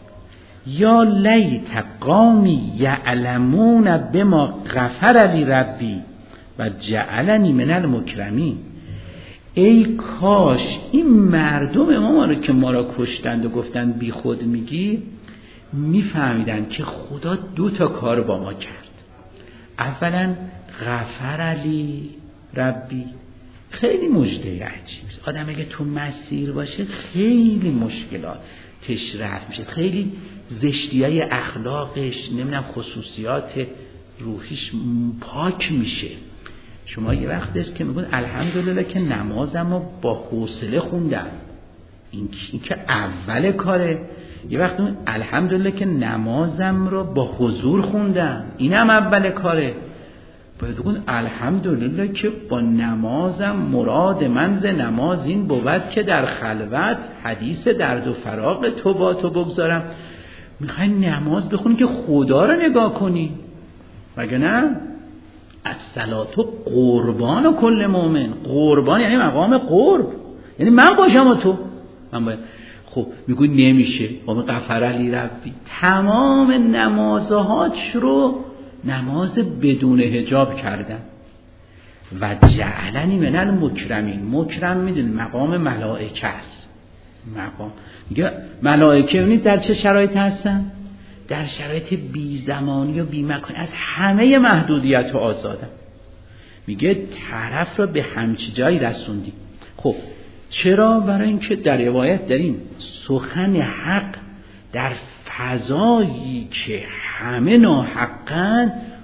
یا لیت قومی یعلمون بما غفر لی ربی و جعلنی من المکرمین. ای کاش این مردم ما رو که ما را کشتند و گفتند بی خود میگی میفهمیدن که خدا دو تا کار با ما کرد. اولا غفر لی ربی، خیلی مژده عجیبه. آدم اگه تو مسیر باشه خیلی مشکلات تشرف میشه، خیلی زشتیای اخلاقش نمیدونم خصوصیات روحیش پاک میشه. شما یه وقت است که میگن الحمدلله که نمازم رو با حوصله خوندم، این که اول کاره. یه وقت میگن الحمدلله که نمازم رو با حضور خوندم، اینم اول کاره. باید بگن الحمدلله که با نمازم مراد من ز نماز این بود که در خلوت حدیث درد و فراق تو با تو بگذارم. میخوای نماز بخونی که خدا رو نگاه کنی، مگه نه؟ الصلاة قربان و کل مؤمن. قربان یعنی مقام قرب، یعنی من باشم و تو من باید. خب میگو نمیشه. با غفر لی ربی تمام نمازهاش رو نماز بدون حجاب کردن. و جعلنی من المکرمین. مکرم میدونی مقام ملائکه است. مقام میگه ملائکه ببینید در چه شرایط هستن؟ در شرایط بی زمانی و بی مکانی، از همه محدودیت و آزادن. میگه طرف را به همچی جایی رسوندی. خب چرا؟ برای اینکه در روایت داریم سخن حق در فضایی که همه ناحقن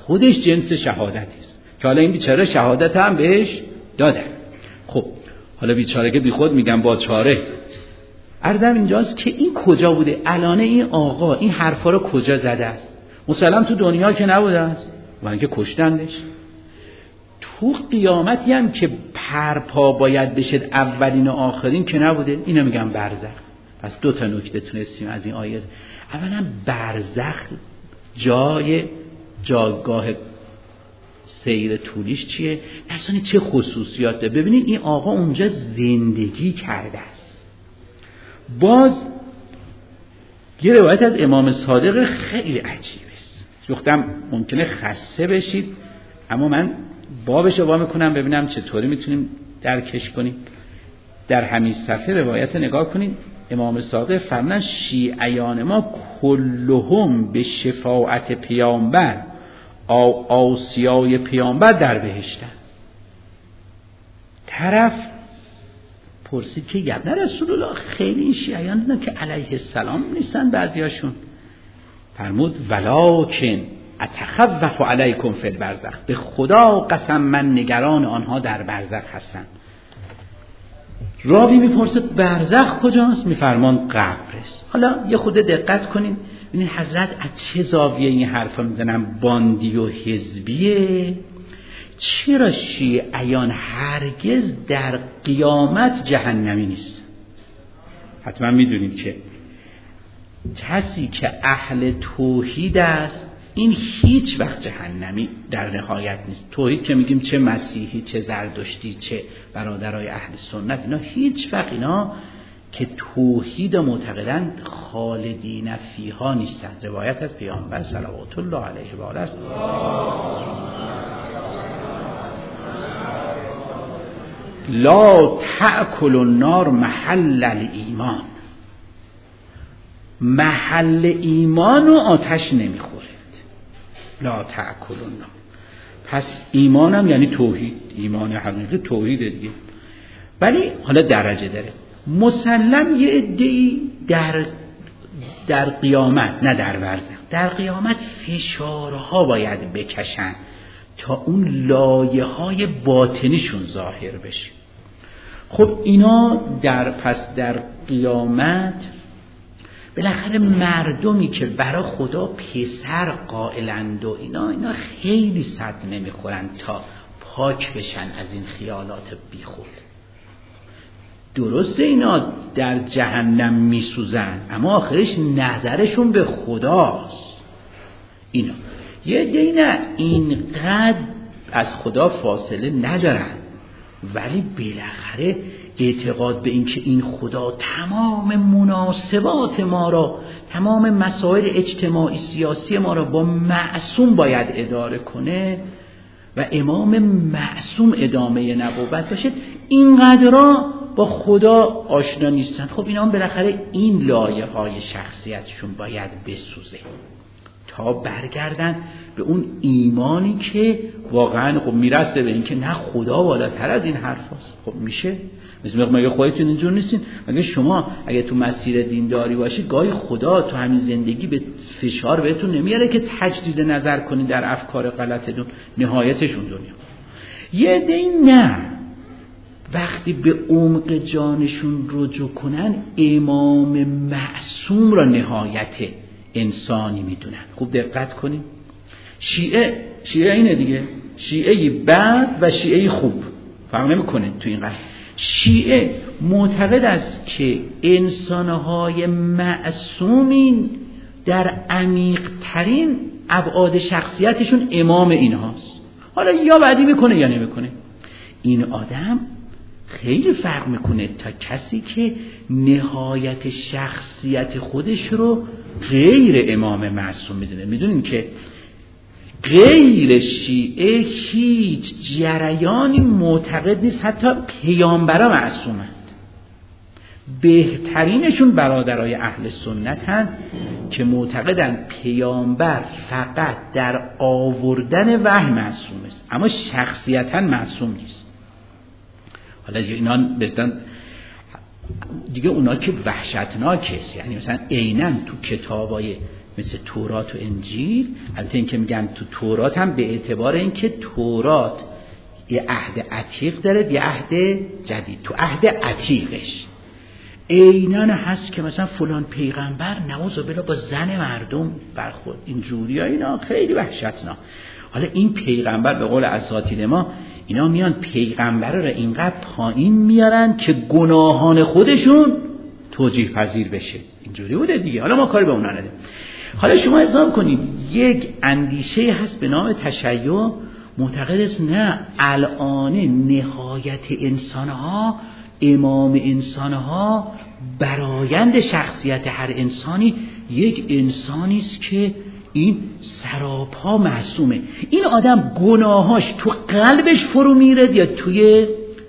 خودش جنس شهادت است که حالا این بیچاره شهادت هم بهش دادن. خب حالا بیچاره که بی خود میگم با چاره. عرضم اینجاست که این کجا بوده؟ الانه این آقا این حرفا رو کجا زده است؟ مسلم تو دنیا که نبوده است و اینکه کشتندش. تو قیامتی هم که پرپا باید بشه اولین و آخرین که نبوده. اینو میگم برزخ. پس دو تا نکته تونستیم از این آیه. اولا برزخ جای جاگاه سیر طولیش چیه؟ اصلا چه خصوصیات داره؟ ببینید این آقا اونجا زندگی کرده است. باز یه روایت از امام صادق خیلی عجیبه است. گفتم ممکنه خسته بشید اما من بابش رو وا میکنم ببینم چطوری میتونیم درکش کنیم. در همین صفحه روایت نگاه کنید. امام صادق فرمودن شیعیان ما کلهم به شفاعت پیامبر آسیای پیامبر در بهشتن. طرف پرسید که یبن رسول الله خیلی این شیعیان دیدن که علیه السلام نیستن بعضیاشون. فرمود ولکن اتخوف علیکم فی البرزخ، به خدا قسم من نگران آنها در برزخ هستم. راوی میپرسد برزخ کجاست؟ میفرمان قبر است. حالا یه خود دقت کنین ببینید حضرت از چه زاویه این حرفا میزنن؟ باندی و حزبیه. چرا شیعیان هرگز در قیامت جهنمی نیست؟ حتما میدونید که کسی که اهل توحید است این هیچ وقت جهنمی در نهایت نیست. توحید که میگیم چه مسیحی چه زردشتی چه برادرای اهل سنت، اینا هیچ وقت اینا که توحید معتقدند خالدین فیها نیستند. روایت از پیامبر صلوات الله علیه و آله است. لا تأکل النار محل الایمان، محل ایمان و آتش نمیخورد. لا تأکل النار. پس ایمانم یعنی توحید، ایمان حقیقی توحیده دیگه. ولی حالا درجه داره. مسلم یه عده‌ای در در قیامت، نه در برزخ، در قیامت فشارها باید بکشن تا اون لایه های باطنیشون ظاهر بشه. خب اینا در پس در قیامت بالاخره مردمی که برای خدا پسر قائلند و اینا اینا خیلی صد نمیخورن تا پاک بشن از این خیالات بیخود. درسته اینا در جهنم میسوزن اما آخرش نظرشون به خداست. اینا یه دینا اینقدر از خدا فاصله ندارن ولی بالاخره اعتقاد به این که این خدا تمام مناسبات ما را، تمام مسائل اجتماعی سیاسی ما را با معصوم باید اداره کنه و امام معصوم ادامه نبوت باشه، اینقدرها با خدا آشنا نیستن. خب اینا هم بالاخره این لایه های شخصیتشون باید بسوزه تا برگردن به اون ایمانی که واقعا خب میرسه به این که نه خدا بالاتر از این حرف هست. خب میشه مثل مگه خودتون اینجور نیستین؟ مگه شما اگه تو مسیر دینداری باشی گاهی خدا تو همین زندگی به فشار بهتون نمیاره که تجدید نظر کنین در افکار غلطتون؟ نهایتشون دنیا. یه دی نه، وقتی به عمق جانشون رجوع کنن امام معصوم را نهایت انسانی میدونن. خوب دقت کنین. شیعه شیعه اینه دیگه، شیعه بد و شیعه خوب فرق نمیکنه تو این قضیه. شیعه معتقد است که انسانهای معصومین در عمیق ترین ابعاد شخصیتشون امام اینهاست. حالا یا بعدی میکنه یا نمیکنه. این آدم خیلی فرق میکنه تا کسی که نهایت شخصیت خودش رو غیر امام معصوم میدونه. میدونیم که غیر شیعه هیچ جریانی معتقد نیست حتی پیامبرا معصومند. بهترینشون برادرای اهل سنت هن که معتقدن پیامبر فقط در آوردن وحی معصوم است اما شخصیتا معصوم نیست. حالا اینا بستن دیگه اونا که وحشتناکه، یعنی مثلا عیناً تو کتابای مثل تورات و انجیل. البته این که میگم تو تورات هم به اعتبار اینکه تورات یه عهد عتیق داره یه عهد جدید. تو عهد عتیقش عیناً هست که مثلا فلان پیغمبر نعوذ بالله با زن مردم برخورد، این جوریا اینا خیلی وحشتناک. حالا این پیغمبر به قول اساطیر ما اینا میان پیغمبر رو اینقدر پایین میارن که گناهان خودشون توجیه پذیر بشه. اینجوری بوده دیگه. حالا ما کاری به اون نداریم. حالا شما حساب کنید یک اندیشه هست به نام تشیع، معتقد است نه الان نهایت انسانها، امام انسانها، برایند شخصیت هر انسانی یک انسانی است که این سراپا معصومه. این آدم گناهاش تو قلبش فرو میره یا توی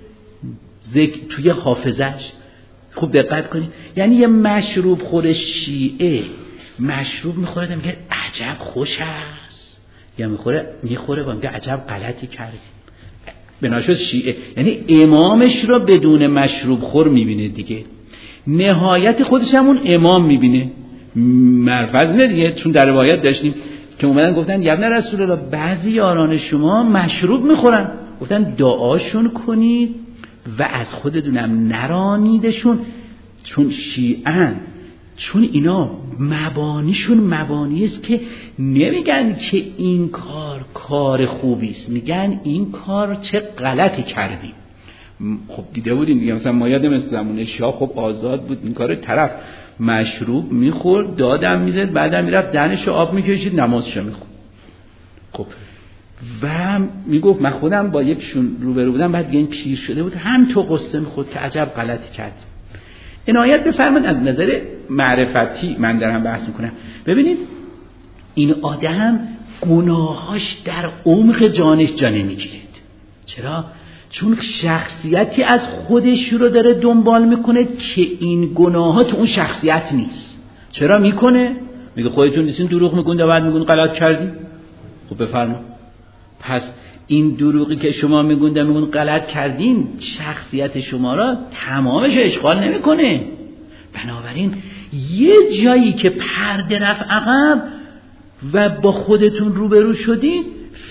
ذکر توی حافظش؟ خوب دقت کنید. یعنی یه مشروب خور شیعه مشروب میخوره میگه عجب خوش است، یا میخوره میخوره و میگه عجب غلطی کردی. بناشد شیعه یعنی امامش رو بدون مشروب خور میبینه دیگه، نهایت خودش همون امام میبینه. مرفض نه دیگه، چون در روایت داشتیم که اومدن گفتن یا ابن رسول الله بعضی یاران شما مشروب میخورن، گفتن دعاشون کنید و از خودتونم نرانیدشون، چون شیعن، چون اینا مبانیشون مبانی است که نمیگن که این کار کار خوبی است، میگن این کار چه غلطی کردیم. خب دیده بودین دیگه، مثلا ما یادم از زمان شاه خب آزاد بود این کار، طرف مشروب میخورد دادم میداد بعدم میرفت دهنشو آب میکشید نمازشو میخورد. خب و میگفت من خودم با یکشون روبرو بودم، بعد دیگه این پیر شده بود هم تو قصه میخورد که عجب غلطی کردیم. عنایت بفرمایید از نظر معرفتی من دارم بحث میکنم. ببینید این آدم گناهاش در عمق جانش جا نمیگیرد. چرا؟ چون شخصیتی از خودش رو داره دنبال میکنه که این گناهات تو اون شخصیت نیست. چرا میکنه؟ میگه خودتون نیستین دروغ میگون و بعد میگون غلط کردی. خب بفرما. پس این دروغی که شما میگون و میگون غلط کردین شخصیت شما را تمامش اشغال نمیکنه. بنابراین یه جایی که پرده رفت عقب و با خودتون روبرو شدید،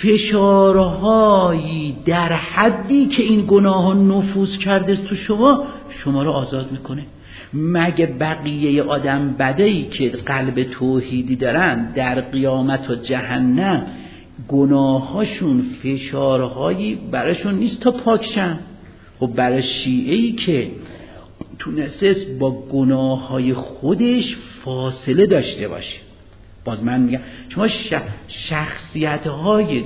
فشارهایی در حدی که این گناه ها نفوذ کرده تو شما شما رو آزاد میکنه. مگه بقیه آدم بدهی که قلب توحیدی دارن در قیامت و جهنم گناهاشون فشارهایی براشون نیست تا پاکشن؟ خب برای شیعه‌ای که تونسته با گناههای خودش فاصله داشته باشه. باز من میگم شما شخصیت‌های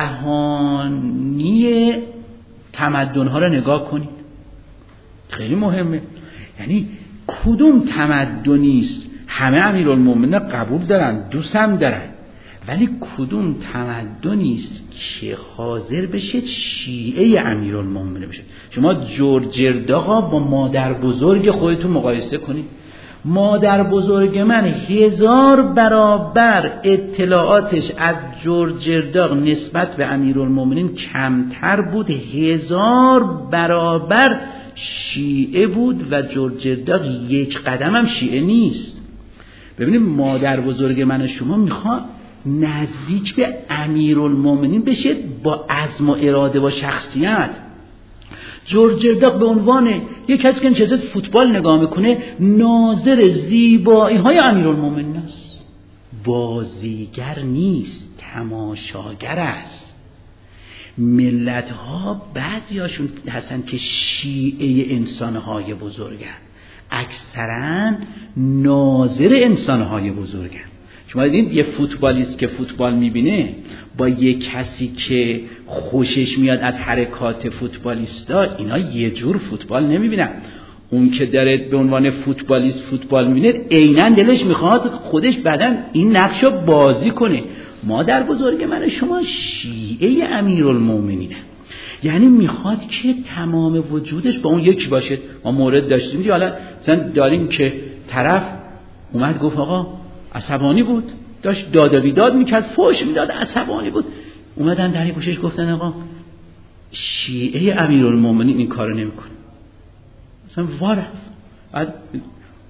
جهانی تمدن‌ها رو نگاه کنید، خیلی مهمه. یعنی کدوم تمدنی است همه امیرالمومنین قبول دارن دوست هم دارن، ولی کدوم تمدنی است که حاضر بشه شیعه امیرالمومنین بشه؟ شما جورجرداغا با مادر بزرگ خودتون مقایسه کنید. مادر بزرگ من هزار برابر اطلاعاتش از جورجرداغ نسبت به امیرالمومنین کمتر بود، هزار برابر شیعه بود و جورجرداغ یک قدم هم شیعه نیست. ببینید مادر بزرگ من و شما میخواد نزدیک به امیرالمومنین بشه با عزم و اراده و شخصیت. جورجرداغ به عنوان یک کسی که چیزا فوتبال نگاه میکنه ناظر زیبایی های امیرالمومنین است، بازیگر نیست، تماشاگر است. ملت ها بعضی هاشون هستن که شیعه انسان های بزرگن، اکثرا ناظر انسان های بزرگن. شما دیدید یه فوتبالیست که فوتبال میبینه با یه کسی که خوشش میاد از حرکات فوتبالیستا، اینا یه جور فوتبال نمیبینن. اون که داره به عنوان فوتبالیست فوتبال میبینه عیناً دلش میخواد خودش بعداً این نقشو بازی کنه. مادر بزرگ من شما شیعه امیرالمومنینه، یعنی میخواد که تمام وجودش با اون یکی باشه. ما مورد داشتیم دیگه، حالا مثلا داریم که طرف اومد گفت آقا عصبانی بود، داشت داد و بیداد میکرد، فحش میداد، عصبانی بود. اومدن در گوشش گفتن آقا شیعه امیرالمومنین این کارو نمیکنه. مثلا واره بعد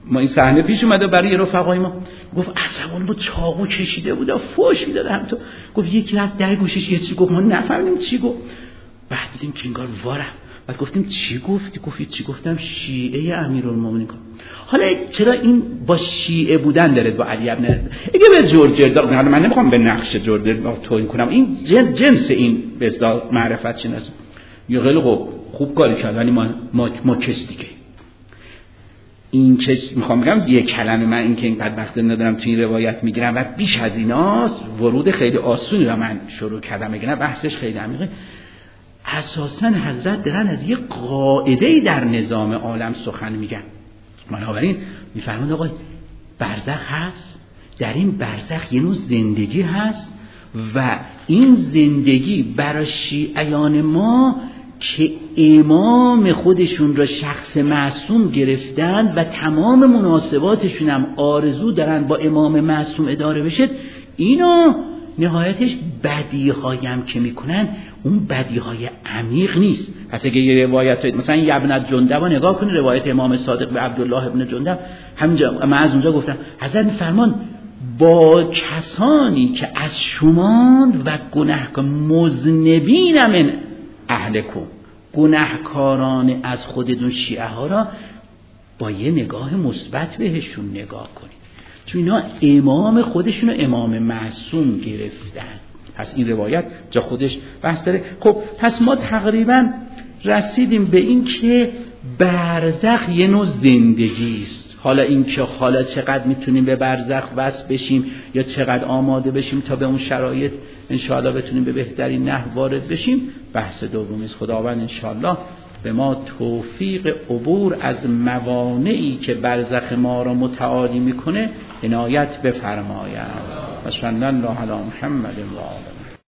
ما این صحنه پیش اومده برای رفقای ما، گفت عصبان با چاقو کشیده بود و فوش میداد هم تو. گفت یکی رفت در گوشش یه چی گفت، ما نفهمیدیم چی گفت. بعد دیدیم که انگار وارم. بعد گفتیم چی گفتی؟ گفت چی گفتم؟ شیعه امیرالمومنین. حالا چرا این با شیعه بودن داره با علی ابن اگه به جورجردار، من نمیخوام به نقش جورجردار توهین کنم، این جنس این به اصطلاح معرفت شناسی یا خیلی خوب خوب کاری کرد، ولی ما ما, ما کس دیگه این چه میخوام بگم یه کلمه، من این که این بدبختی ندارم تو این روایت میگیرم و بیش از ایناست ورود خیلی آسونی رو من شروع کردم بگم، بحثش خیلی عمیقه. اساساً حضرت دارن از یه قاعده‌ای در نظام عالم سخن میگن. بنابراین میفرمایند آقا برزخ هست، در این برزخ یه نوع زندگی هست و این زندگی برای شیعیان ما که امام خودشون را شخص معصوم گرفتن و تمام مناسباتشون هم آرزو دارن با امام معصوم اداره بشه، اینا نهایتش بدیهایی هم که میکنن اون بدیهای عمیق نیست. پس اگه یه روایت مثلا ابن جندب رو نگاه کنید، روایت امام صادق به عبدالله ابن جندب، همینجا من از اونجا گفتم حضرت میفرمان با کسانی که از شمان و گناهکار مذنبین من اهلکم، گناهکاران از خودتون شیعه ها را با یه نگاه مثبت بهشون نگاه کنید، چون اینا امام خودشون رو امام معصوم گرفتن. پس این روایت جا خودش بحث داره. خب پس ما تقریبا رسیدیم به این که برزخ یه نوع زندگی است. حالا این که حالا چقدر میتونیم به برزخ وصل بشیم یا چقدر آماده بشیم تا به اون شرایط انشاءالله بتونیم به بهترین نحو وارد بشیم، بحث دومی است. خداوند انشاءالله به ما توفیق عبور از موانعی که برزخ ما را متعالی میکنه عنایت بفرماید. و صلی الله علی محمد و آله.